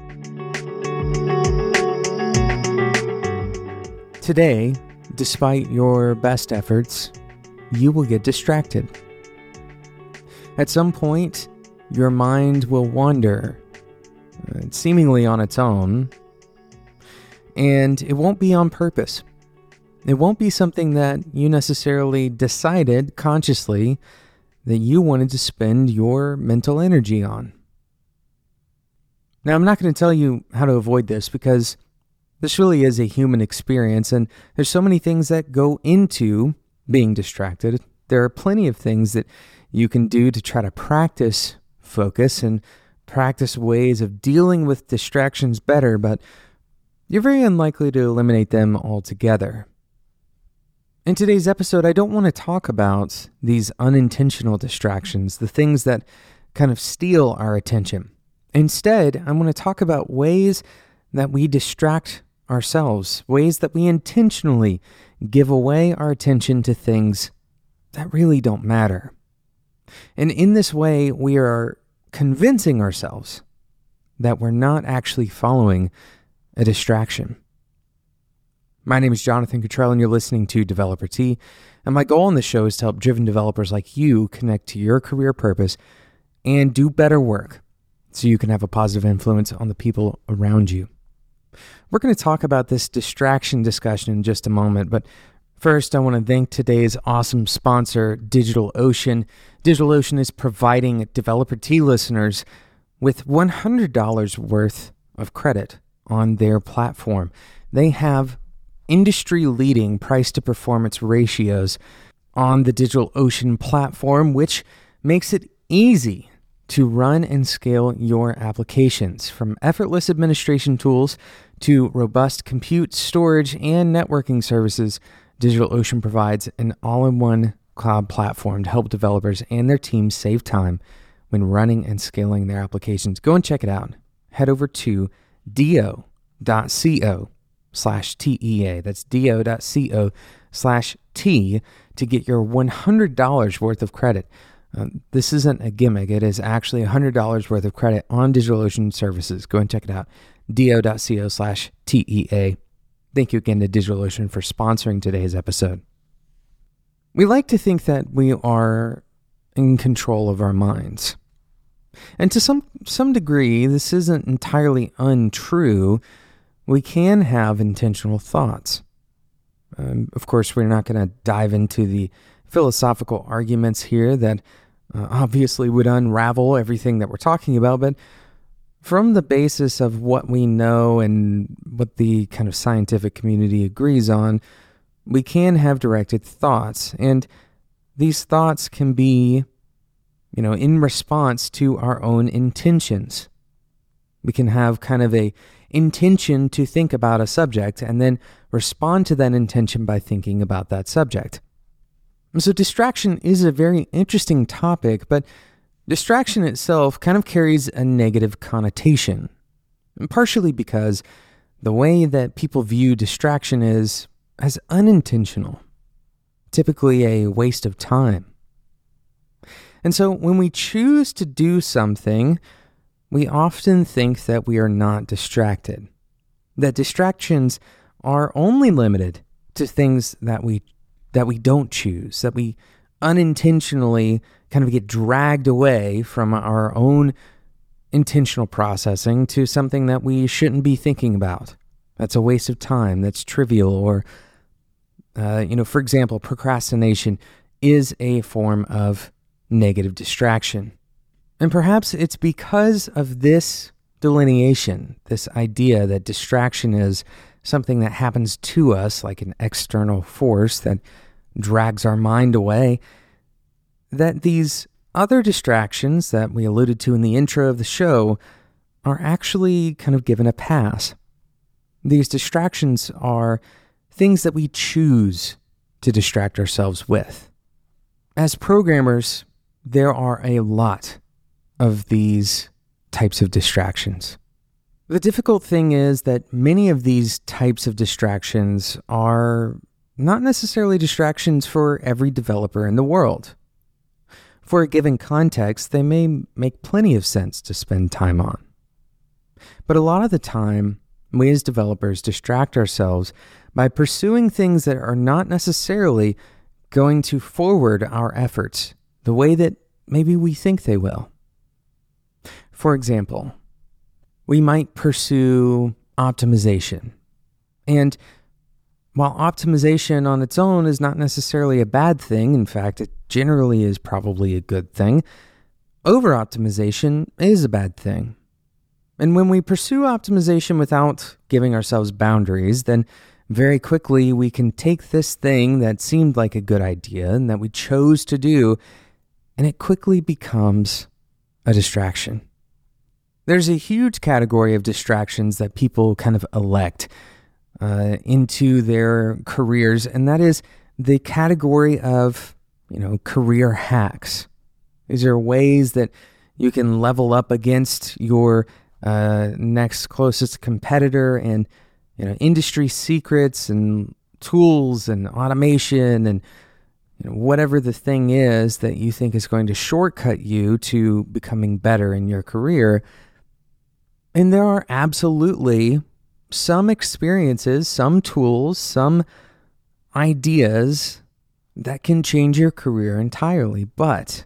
Today, despite your best efforts, you will get distracted. At some point, your mind will wander, seemingly on its own, and it won't be on purpose. It won't be something that you necessarily decided consciously that you wanted to spend your mental energy on. Now, I'm not going to tell you how to avoid this because this really is a human experience, and there's so many things that go into being distracted. There are plenty of things that you can do to try to practice focus and practice ways of dealing with distractions better, but you're very unlikely to eliminate them altogether. In today's episode, I don't want to talk about these unintentional distractions, the things that kind of steal our attention. Instead, I want to talk about ways that we distract ourselves, ways that we intentionally give away our attention to things that really don't matter. And in this way, we are convincing ourselves that we're not actually following a distraction. My name is Jonathan Cottrell, and you're listening to Developer Tea, and my goal on this show is to help driven developers like you connect to your career purpose and do better work so you can have a positive influence on the people around you. We're going to talk about this distraction discussion in just a moment, but first I want to thank today's awesome sponsor, DigitalOcean. DigitalOcean is providing Developer Tea listeners with $100 worth of credit on their platform. They have industry-leading price-to-performance ratios on the DigitalOcean platform, which makes it easy to run and scale your applications. From effortless administration tools to robust compute, storage, and networking services, DigitalOcean provides an all-in-one cloud platform to help developers and their teams save time when running and scaling their applications. Go and check it out. Head over to do.co/TEA. That's do.co/T to get your $100 worth of credit. This isn't a gimmick. It is actually $100 worth of credit on DigitalOcean services. Go and check it out. do.co/TEA. Thank you again to DigitalOcean for sponsoring today's episode. We like to think that we are in control of our minds. And to some degree, this isn't entirely untrue. We can have intentional thoughts. Of course, we're not going to dive into the philosophical arguments here that obviously would unravel everything that we're talking about, but from the basis of what we know and what the kind of scientific community agrees on, we can have directed thoughts, and these thoughts can be, in response to our own intentions. We can have kind of a intention to think about a subject and then respond to that intention by thinking about that subject. So distraction is a very interesting topic, but distraction itself kind of carries a negative connotation, and partially because the way that people view distraction is as unintentional, typically a waste of time. And so when we choose to do something, we often think that we are not distracted, that distractions are only limited to things that we don't choose, that we unintentionally kind of get dragged away from our own intentional processing to something that we shouldn't be thinking about. That's a waste of time, that's trivial, or, for example, procrastination is a form of negative distraction. And perhaps it's because of this delineation, this idea that distraction is something that happens to us, like an external force that drags our mind away, that these other distractions that we alluded to in the intro of the show are actually kind of given a pass. These distractions are things that we choose to distract ourselves with. As programmers, there are a lot of these types of distractions. The difficult thing is that many of these types of distractions are not necessarily distractions for every developer in the world. For a given context, they may make plenty of sense to spend time on. But a lot of the time, we as developers distract ourselves by pursuing things that are not necessarily going to forward our efforts the way that maybe we think they will. For example, we might pursue optimization. And while optimization on its own is not necessarily a bad thing, in fact, it generally is probably a good thing, over-optimization is a bad thing. And when we pursue optimization without giving ourselves boundaries, then very quickly we can take this thing that seemed like a good idea and that we chose to do, and it quickly becomes a distraction. There's a huge category of distractions that people kind of elect into their careers, and that is the category of, career hacks. These are ways that you can level up against your next closest competitor, and industry secrets and tools and automation and whatever the thing is that you think is going to shortcut you to becoming better in your career. And there are absolutely some experiences, some tools, some ideas that can change your career entirely, but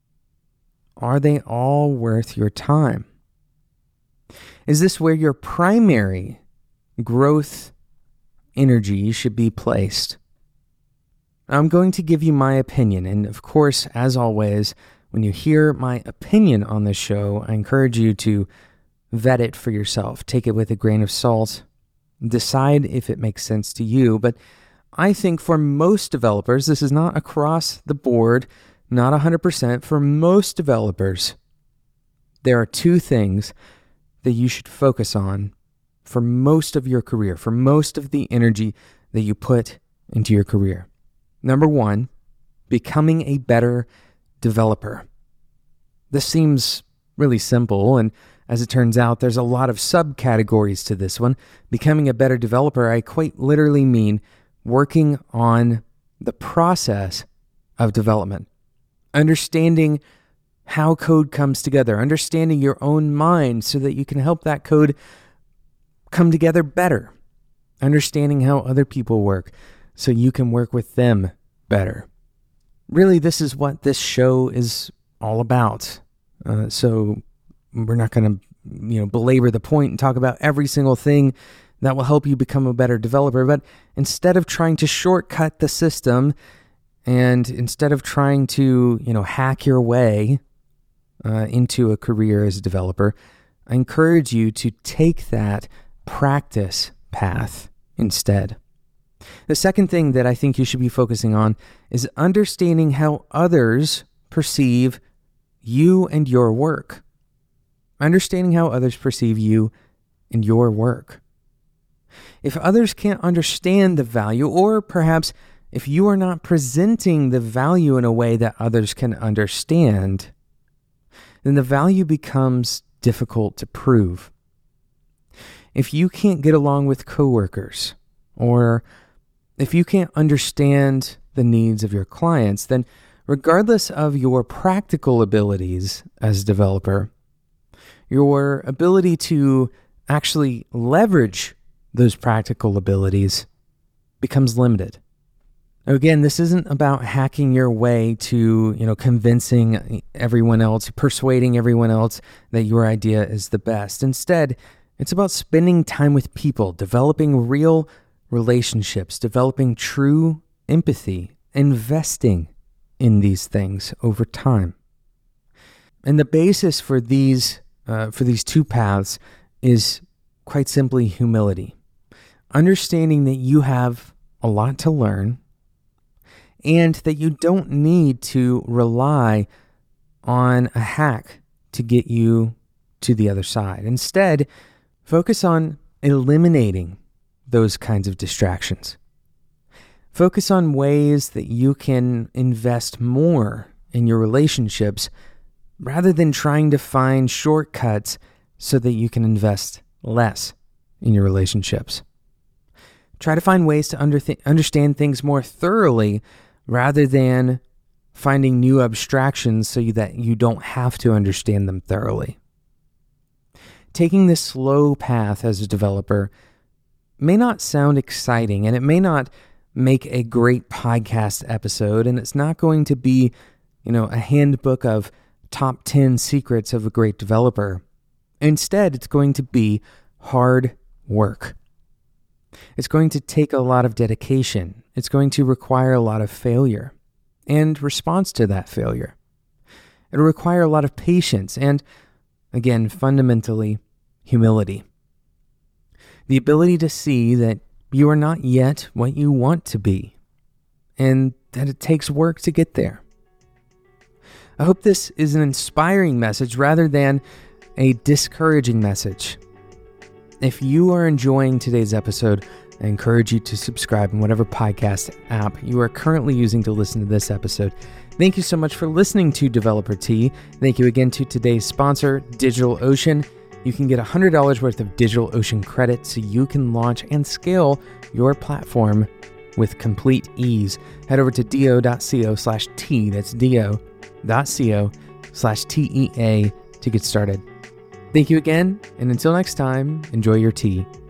are they all worth your time? Is this where your primary growth energy should be placed? I'm going to give you my opinion, and of course, as always, when you hear my opinion on this show, I encourage you to vet it for yourself. Take it with a grain of salt. Decide if it makes sense to you. But I think for most developers, this is not across the board, not 100%. For most developers, there are two things that you should focus on for most of your career, for most of the energy that you put into your career. Number one, becoming a better developer. This seems really simple, and as it turns out, there's a lot of subcategories to this one. Becoming a better developer, I quite literally mean working on the process of development. Understanding how code comes together, understanding your own mind so that you can help that code come together better. Understanding how other people work so you can work with them better. Really, this is what this show is all about. So we're not going to, belabor the point and talk about every single thing that will help you become a better developer. But instead of trying to shortcut the system, and instead of trying to, hack your way into a career as a developer, I encourage you to take that practice path instead. The second thing that I think you should be focusing on is understanding how others perceive you and your work. Understanding how others perceive you and your work. If others can't understand the value, or perhaps if you are not presenting the value in a way that others can understand, then the value becomes difficult to prove. If you can't get along with coworkers, or if you can't understand the needs of your clients, then regardless of your practical abilities as a developer, your ability to actually leverage those practical abilities becomes limited. Again, this isn't about hacking your way to, convincing everyone else, persuading everyone else that your idea is the best. Instead, it's about spending time with people, developing real relationships, developing true empathy, investing in these things over time. And the basis for these two paths is quite simply humility. Understanding that you have a lot to learn and that you don't need to rely on a hack to get you to the other side. Instead, focus on eliminating those kinds of distractions. Focus on ways that you can invest more in your relationships rather than trying to find shortcuts so that you can invest less in your relationships. Try to find ways to understand things more thoroughly rather than finding new abstractions so that you don't have to understand them thoroughly. Taking this slow path as a developer may not sound exciting, and it may not make a great podcast episode, and it's not going to be, a handbook of top 10 secrets of a great developer. Instead, it's going to be hard work. It's going to take a lot of dedication. It's going to require a lot of failure and response to that failure. It'll require a lot of patience and, again, fundamentally, humility. The ability to see that you are not yet what you want to be, and that it takes work to get there. I hope this is an inspiring message rather than a discouraging message. If you are enjoying today's episode, I encourage you to subscribe in whatever podcast app you are currently using to listen to this episode. Thank you so much for listening to Developer Tea. Thank you again to today's sponsor, DigitalOcean. You can get $100 worth of DigitalOcean credit so you can launch and scale your platform with complete ease. Head over to do.co/tea. That's do.co/TEA to get started. Thank you again, and until next time, enjoy your tea.